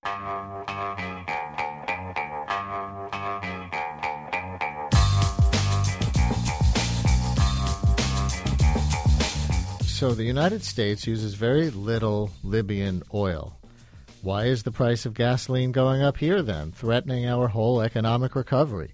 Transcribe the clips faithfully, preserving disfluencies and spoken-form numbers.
So the United States uses very little Libyan oil. Why is the price of gasoline going up here then, threatening our whole economic recovery?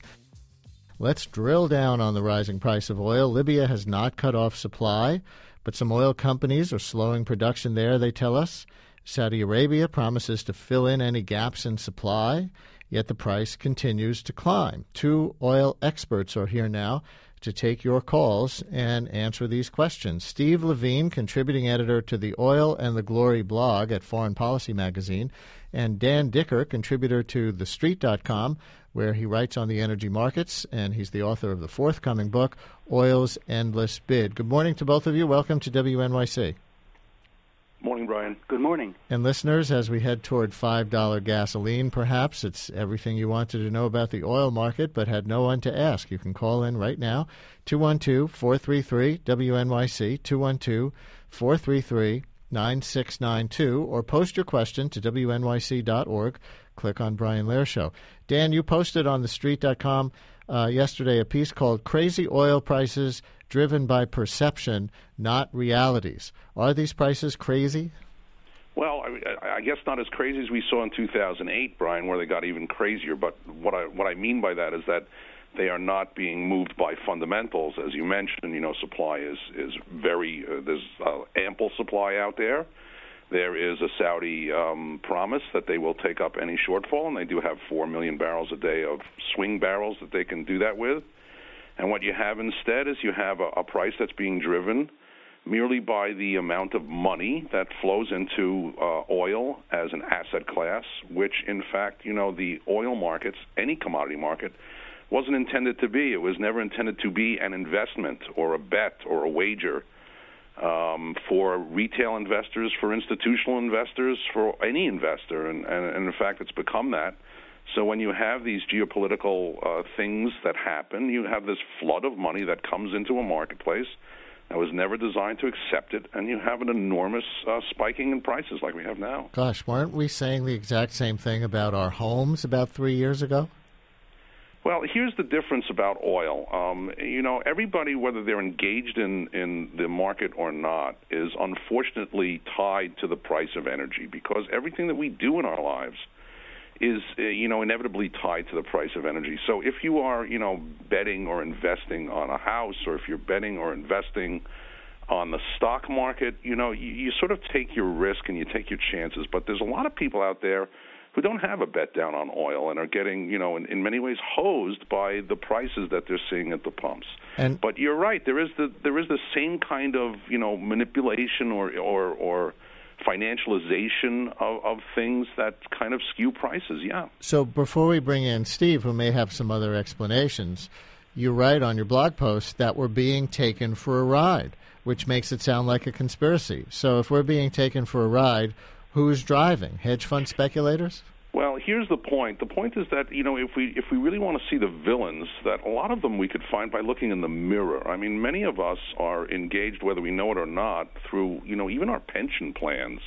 Let's drill down on the rising price of oil. Libya has not cut off supply, but some oil companies are slowing production there, they tell us. Saudi Arabia promises to fill in any gaps in supply, yet the price continues to climb. Two oil experts are here now to take your calls and answer these questions. Steve Levine, contributing editor to the Oil and the Glory blog at Foreign Policy Magazine, and Dan Dicker, contributor to the street dot com, where he writes on the energy markets, and he's the author of the forthcoming book, Oil's Endless Bid. Good morning to both of you. Welcome to W N Y C. Morning, Brian. Good morning. And listeners, as we head toward five dollars gasoline, perhaps, it's everything you wanted to know about the oil market but had no one to ask. You can call in right now, two one two, four three three, W N Y C, two one two, four three three, nine six nine two, or post your question to W N Y C dot org. Click on Brian Lehrer Show. Dan, you posted on the street dot com uh, yesterday a piece called Crazy Oil Prices Driven by Perception, Not Realities. Are these prices crazy? Well, I, I guess not as crazy as we saw in two thousand eight, Brian, where they got even crazier. But what I what I mean by that is that they are not being moved by fundamentals. As you mentioned, you know, supply is, is very, uh, there's uh, ample supply out there. There is a Saudi um, promise that they will take up any shortfall, and they do have four million barrels a day of swing barrels that they can do that with. And what you have instead is you have a, a price that's being driven merely by the amount of money that flows into uh, oil as an asset class, which, in fact, you know, the oil markets, any commodity market, wasn't intended to be. It was never intended to be an investment or a bet or a wager um, for retail investors, for institutional investors, for any investor. And, and, and in fact, it's become that. So when you have these geopolitical uh, things that happen, you have this flood of money that comes into a marketplace that was never designed to accept it, and you have an enormous uh, spiking in prices like we have now. Gosh, weren't we saying the exact same thing about our homes about three years ago? Well, here's the difference about oil. Um, you know, everybody, whether they're engaged in, in the market or not, is unfortunately tied to the price of energy, because everything that we do in our lives is, uh, you know, inevitably tied to the price of energy. So if you are, you know, betting or investing on a house, or if you're betting or investing on the stock market, you know, you, you sort of take your risk and you take your chances. But there's a lot of people out there who don't have a bet down on oil and are getting, you know, in, in many ways hosed by the prices that they're seeing at the pumps. And but you're right, there is the there is the same kind of, you know, manipulation or or, or financialization of, of things that kind of skew prices, yeah. So before we bring in Steve, who may have some other explanations, you write on your blog post that we're being taken for a ride, which makes it sound like a conspiracy. So if we're being taken for a ride, who's driving? Hedge fund speculators? Well, here's the point. The point is that, you know, if we if we really want to see the villains, that a lot of them we could find by looking in the mirror. I mean, many of us are engaged, whether we know it or not, through, you know, even our pension plans,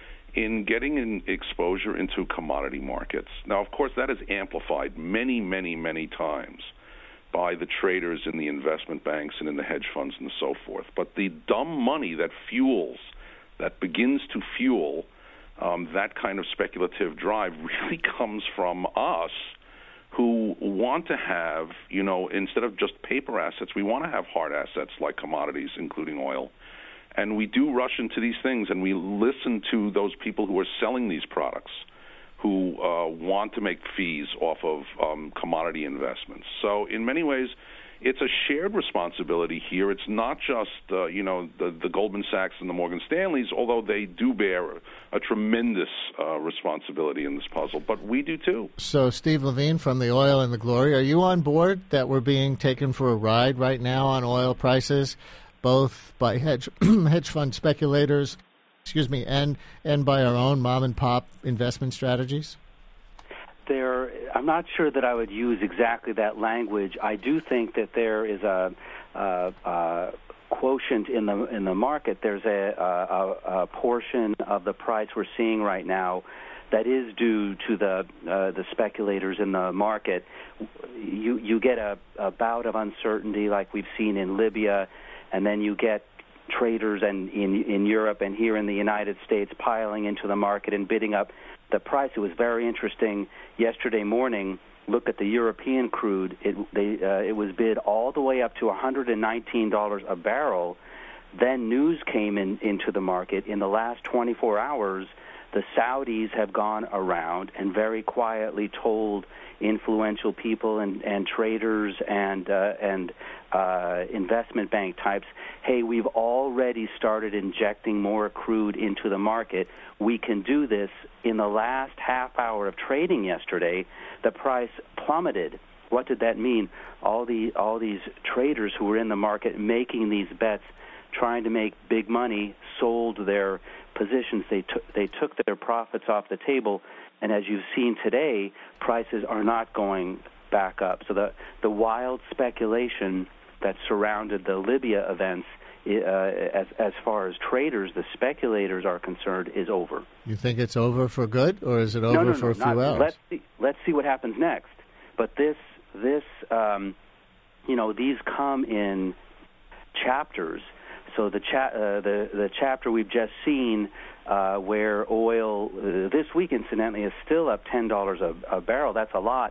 in getting in exposure into commodity markets. Now, of course, that is amplified many, many, many times by the traders in the investment banks and in the hedge funds and so forth. But the dumb money that fuels, that begins to fuel Um, that kind of speculative drive really comes from us, who want to have, you know, instead of just paper assets, we want to have hard assets like commodities, including oil. And we do rush into these things, and we listen to those people who are selling these products, who uh, want to make fees off of um, commodity investments. So in many ways, it's a shared responsibility here. It's not just, uh, you know, the, the Goldman Sachs and the Morgan Stanleys, although they do bear a tremendous uh, responsibility in this puzzle, but we do too. So, Steve Levine from the Oil and the Glory, are you on board that we're being taken for a ride right now on oil prices, both by hedge hedge fund speculators, excuse me, and and by our own mom and pop investment strategies? There, I'm not sure that I would use exactly that language. I do think that there is a, a, a quotient in the in the market. There's a, a, a portion of the price we're seeing right now that is due to the uh, the speculators in the market. You you get a, a bout of uncertainty like we've seen in Libya, and then you get traders and in in Europe and here in the United States piling into the market and bidding up the price. It was very interesting yesterday morning. Look at the European crude. It they uh, it was bid all the way up to one hundred nineteen dollars a barrel. Then news came in into the market in the last twenty-four hours. The Saudis have gone around and very quietly told influential people and, and traders and uh, and uh, investment bank types, hey, we've already started injecting more crude into the market. We can do this. In the last half hour of trading yesterday, the price plummeted. What did that mean? All the all these traders who were in the market making these bets, trying to make big money, sold their positions. They took they took their profits off the table, and as you've seen today, prices are not going back up. So the the wild speculation that surrounded the Libya events, uh, as as far as traders, the speculators are concerned, is over. You think it's over for good, or is it over no, no, for no, a few not, hours? Let's see. Let's see what happens next. But this this um, you know these come in chapters. So the cha- uh, the the chapter we've just seen, uh, where oil uh, this week, incidentally, is still up ten dollars a, a barrel. That's a lot.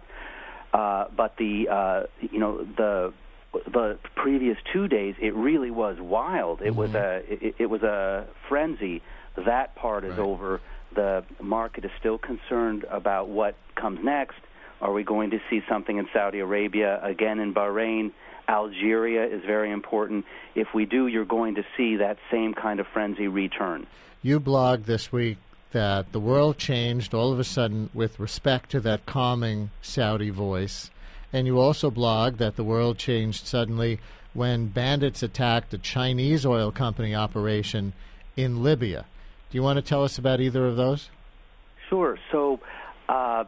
Uh, but the uh, you know the the previous two days, it really was wild. It mm-hmm. was a it, it was a frenzy. That part is right. over. The market is still concerned about what comes next. Are we going to see something in Saudi Arabia, again in Bahrain? Algeria is very important. If we do, you're going to see that same kind of frenzy return. You blogged this week that the world changed all of a sudden with respect to that calming Saudi voice. And you also blogged that the world changed suddenly when bandits attacked a Chinese oil company operation in Libya. Do you want to tell us about either of those? Sure. So uh,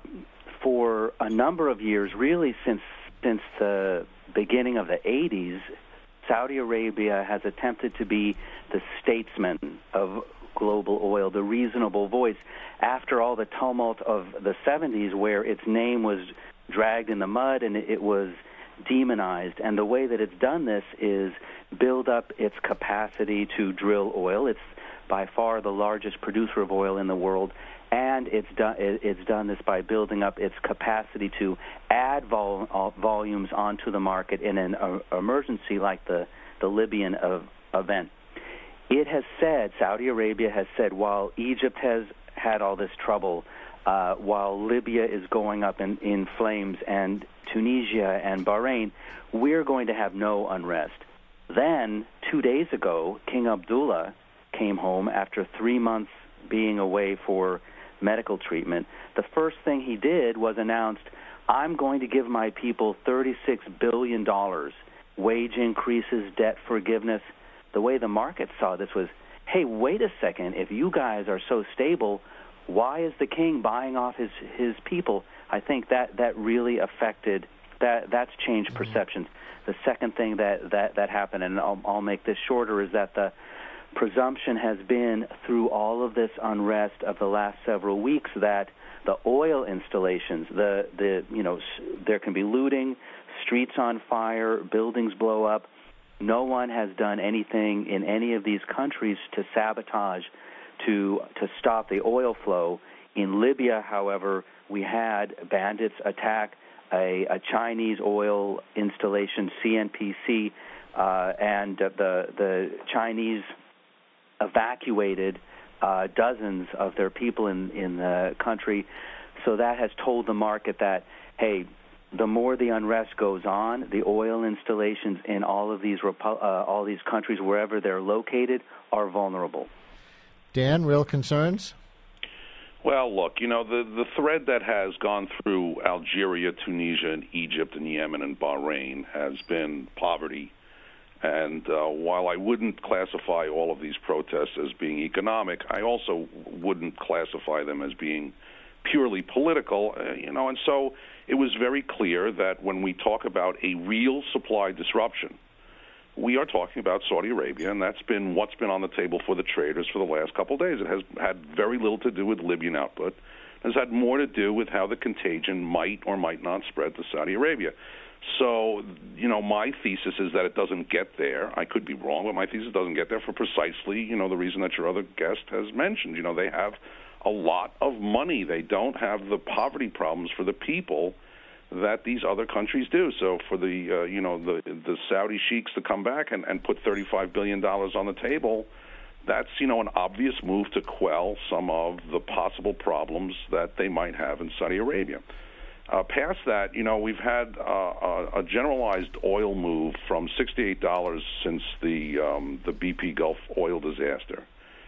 for a number of years, really since since the beginning of the eighties, Saudi Arabia has attempted to be the statesman of global oil, the reasonable voice. After all the tumult of the seventies, where its name was dragged in the mud and it was demonized, and the way that it's done this is build up its capacity to drill oil. It's by far the largest producer of oil in the world, and it's done it's done this by building up its capacity to add vol- volumes onto the market in an uh, emergency like the, the Libyan of, event. It has said, Saudi Arabia has said, while Egypt has had all this trouble, uh, while Libya is going up in, in flames, and Tunisia and Bahrain, we're going to have no unrest. Then, two days ago, King Abdullah came home after three months being away for medical treatment. The first thing he did was announced, I'm going to give my people thirty-six billion dollars, wage increases, debt forgiveness. The way the market saw this was, hey, wait a second, if you guys are so stable, why is the king buying off his, his people? I think that, that really affected, that that's changed mm-hmm. perceptions. The second thing that, that, that happened, and I'll, I'll make this shorter, is that the presumption has been through all of this unrest of the last several weeks that the oil installations, the, the you know, there can be looting, streets on fire, buildings blow up. No one has done anything in any of these countries to sabotage, to to stop the oil flow. In Libya, however, we had bandits attack a, a Chinese oil installation, C N P C, uh, and the the Chinese evacuated uh, dozens of their people in, in the country. So that has told the market that, hey, the more the unrest goes on, the oil installations in all of these repu- uh, all these countries, wherever they're located, are vulnerable. Dan, real concerns? Well, look, you know, the, the thread that has gone through Algeria, Tunisia, and Egypt, and Yemen, and Bahrain has been poverty. And uh, while I wouldn't classify all of these protests as being economic, I also wouldn't classify them as being purely political, uh, you know, and so it was very clear that when we talk about a real supply disruption, we are talking about Saudi Arabia, and that's been what's been on the table for the traders for the last couple of days. It has had very little to do with Libyan output, has had more to do with how the contagion might or might not spread to Saudi Arabia. So, you know, my thesis is that it doesn't get there. I could be wrong, but my thesis doesn't get there for precisely, you know, the reason that your other guest has mentioned. You know, they have a lot of money. They don't have the poverty problems for the people that these other countries do. So for the, uh, you know, the the Saudi sheiks to come back and, and put thirty-five billion dollars on the table, that's, you know, an obvious move to quell some of the possible problems that they might have in Saudi Arabia. Uh, past that, you know, we've had uh, a, a generalized oil move from sixty-eight dollars since the um, the B P Gulf oil disaster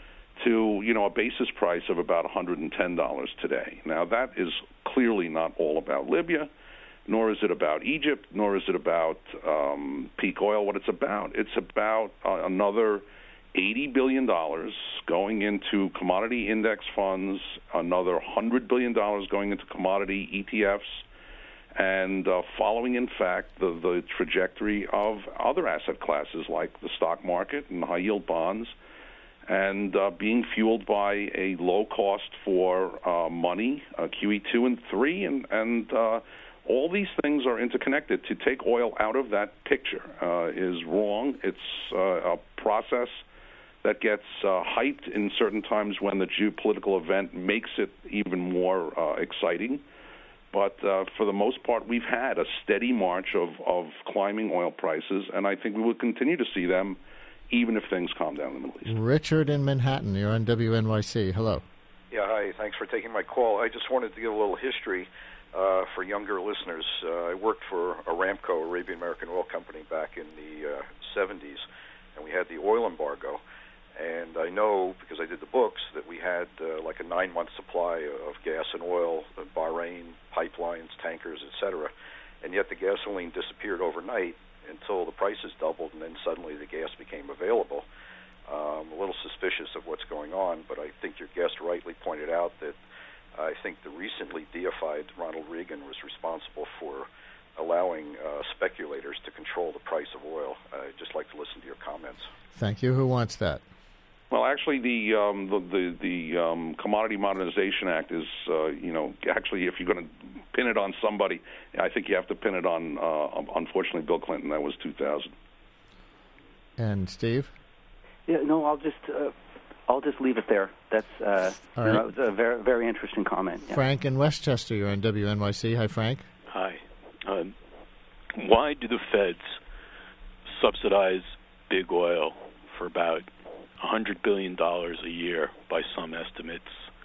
to, you know, a basis price of about one hundred ten dollars today. Now, that is clearly not all about Libya, nor is it about Egypt, nor is it about um, peak oil. What it's about, it's about uh, another eighty billion dollars going into commodity index funds, another one hundred billion dollars going into commodity E T Fs, and uh, following, in fact, the, the trajectory of other asset classes like the stock market and high-yield bonds, and uh, being fueled by a low cost for uh, money, uh, Q E two and three, and, and uh, all these things are interconnected. To take oil out of that picture uh, is wrong. It's uh, a process that gets uh, hyped in certain times when the geopolitical event makes it even more uh, exciting. But uh, for the most part, we've had a steady march of, of climbing oil prices, and I think we will continue to see them even if things calm down in the Middle East. Richard in Manhattan, you're on W N Y C. Hello. Yeah, hi. Thanks for taking my call. I just wanted to give a little history uh, for younger listeners. Uh, I worked for Aramco, Arabian American Oil Company, back in the uh, seventies, and we had the oil embargo. And I know, because I did the books, that we had uh, like a nine-month supply of gas and oil, uh, Bahrain, pipelines, tankers, et cetera. And yet the gasoline disappeared overnight until the prices doubled, and then suddenly the gas became available. Um, a little suspicious of what's going on, but I think your guest rightly pointed out that I think the recently deified Ronald Reagan was responsible for allowing uh, speculators to control the price of oil. I'd just like to listen to your comments. Thank you. Who wants that? Well, actually, the um, the the, the um, Commodity Modernization Act is, uh, you know, actually, if you're going to pin it on somebody, I think you have to pin it on, uh, unfortunately, Bill Clinton. That was two thousand. And Steve? Yeah, no, I'll just uh, I'll just leave it there. That's uh, All you right. know, it was a very very interesting comment. Yeah. Frank in Westchester, you're on W N Y C. Hi, Frank. Hi. Um, why do the feds subsidize big oil for about one hundred billion dollars a year by some estimates,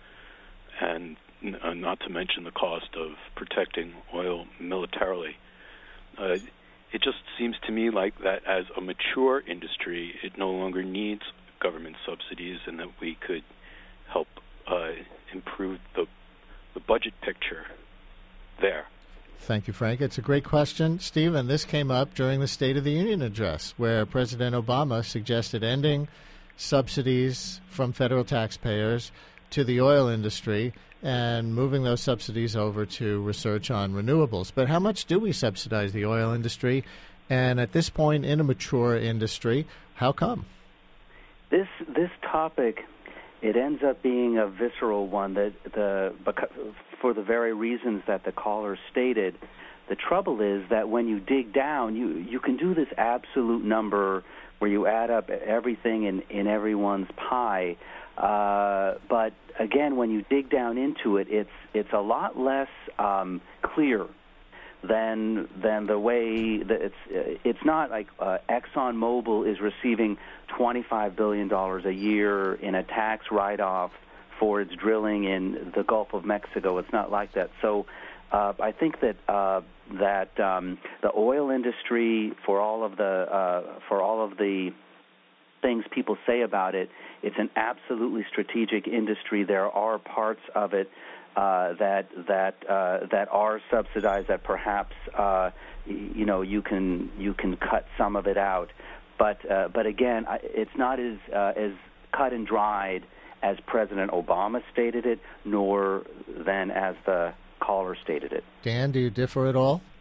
and uh, not to mention the cost of protecting oil militarily? Uh, it just seems to me like that as a mature industry, it no longer needs government subsidies, and that we could help uh, improve the the budget picture there. Thank you, Frank. It's a great question, Steve, and this came up during the State of the Union address, where President Obama suggested ending subsidies from federal taxpayers to the oil industry and moving those subsidies over to research on renewables. But how much do we subsidize the oil industry? And at this point in a mature industry, how come? This this topic, it ends up being a visceral one that the for the very reasons that the caller stated. The trouble is that when you dig down, you you can do this absolute number where you add up everything in, in everyone's pie. Uh, but again, when you dig down into it, it's it's a lot less um, clear than than the way that it's it's not like uh, ExxonMobil is receiving twenty-five billion dollars a year in a tax write-off for its drilling in the Gulf of Mexico. It's not like that. So uh, I think that uh, that um, the oil industry, for all of the uh, for all of the things people say about it, it's an absolutely strategic industry. There are parts of it uh, that that uh, that are subsidized that perhaps uh, you know you can you can cut some of it out, but uh, but again, it's not as uh, as cut and dried as President Obama stated it, nor than as the caller stated it. Dan, do you differ at all?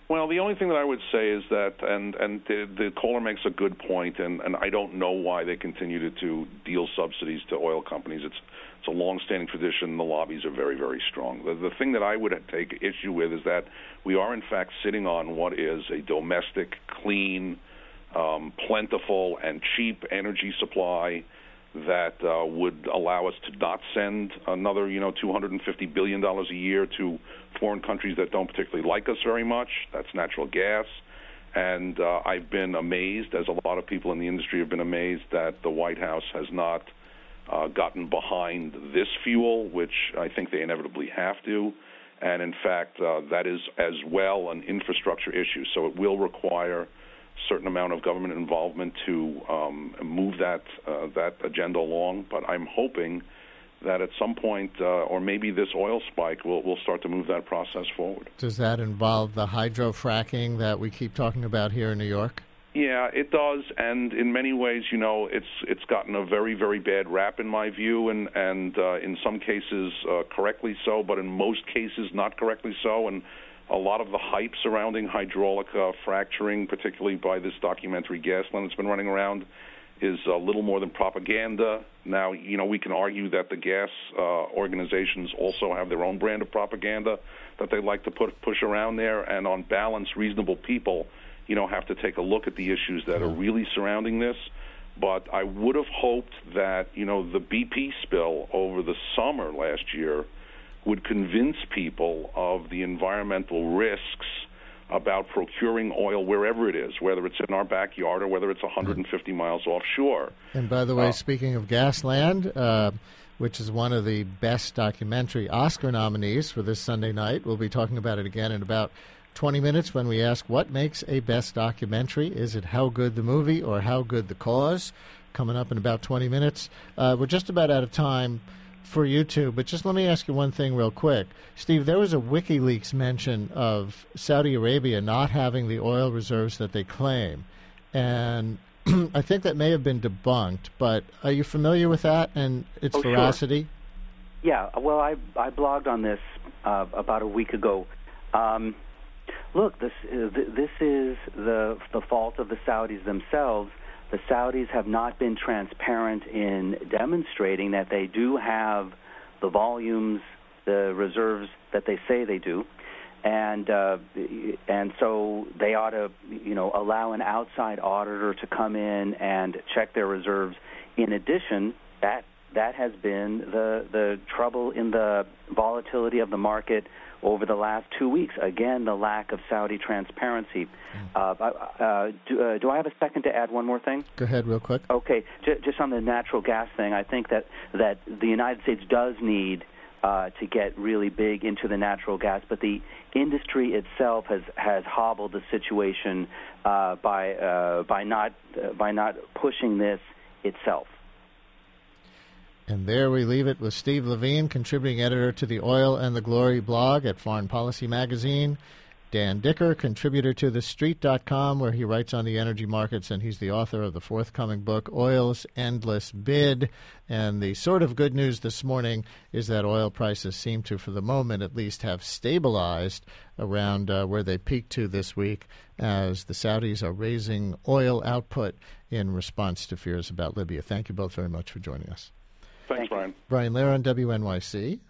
Well, the only thing that I would say is that, and and the, the caller makes a good point, and, and I don't know why they continue to, to deal subsidies to oil companies. It's it's a long-standing tradition. The lobbies are very, very strong. The, the thing that I would take issue with is that we are, in fact, sitting on what is a domestic, clean, um, plentiful, and cheap energy supply that uh, would allow us to not send another, you know, two hundred fifty billion dollars a year to foreign countries that don't particularly like us very much. That's natural gas. And uh, I've been amazed, as a lot of people in the industry have been amazed, that the White House has not uh, gotten behind this fuel, which I think they inevitably have to. And, in fact, uh, that is as well an infrastructure issue. So it will require certain amount of government involvement to um, move that uh, that agenda along, but I'm hoping that at some point, uh, or maybe this oil spike, will will start to move that process forward. Does that involve the hydrofracking that we keep talking about here in New York? Yeah, it does, and in many ways, you know, it's it's gotten a very, very bad rap in my view, and and uh, in some cases uh, correctly so, but in most cases not correctly so, and a lot of the hype surrounding hydraulic uh, fracturing, particularly by this documentary Gasland that's been running around, is a little more than propaganda. Now, you know, we can argue that the gas uh, organizations also have their own brand of propaganda that they like to put push around there, and on balance, reasonable people, you know, have to take a look at the issues that are really surrounding this. But I would have hoped that, you know, the B P spill over the summer last year would convince people of the environmental risks about procuring oil wherever it is, whether it's in our backyard or whether it's one hundred fifty miles offshore. And by the way, uh, speaking of Gasland, uh, which is one of the best documentary Oscar nominees for this Sunday night, we'll be talking about it again in about twenty minutes when we ask what makes a best documentary. Is it how good the movie or how good the cause? Coming up in about twenty minutes. Uh, we're just about out of time for you two, but just let me ask you one thing real quick. Steve, there was a WikiLeaks mention of Saudi Arabia not having the oil reserves that they claim, and I think that may have been debunked, but are you familiar with that and its oh, veracity? Sure. Yeah, well, I, I blogged on this uh, about a week ago. Um, look, this, uh, th- this is the, the fault of the Saudis themselves. The Saudis have not been transparent in demonstrating that they do have the volumes, the reserves that they say they do, and uh, and so they ought to, you know, allow an outside auditor to come in and check their reserves. In addition, that that has been the the trouble in the volatility of the market over the last two weeks. Again, the lack of Saudi transparency. Uh, uh, do, uh, do I have a second to add one more thing? Go ahead real quick. Okay, J- just on the natural gas thing, I think that, that the United States does need uh, to get really big into the natural gas, but the industry itself has, has hobbled the situation uh, by uh, by not uh, by not pushing this itself. And there we leave it with Steve Levine, contributing editor to the Oil and the Glory blog at Foreign Policy Magazine. Dan Dicker, contributor to the street dot com, where he writes on the energy markets, and he's the author of the forthcoming book, Oil's Endless Bid. And the sort of good news this morning is that oil prices seem to, for the moment at least, have stabilized around uh, where they peaked to this week as the Saudis are raising oil output in response to fears about Libya. Thank you both very much for joining us. Thanks, Brian. Brian Lehrer on W N Y C.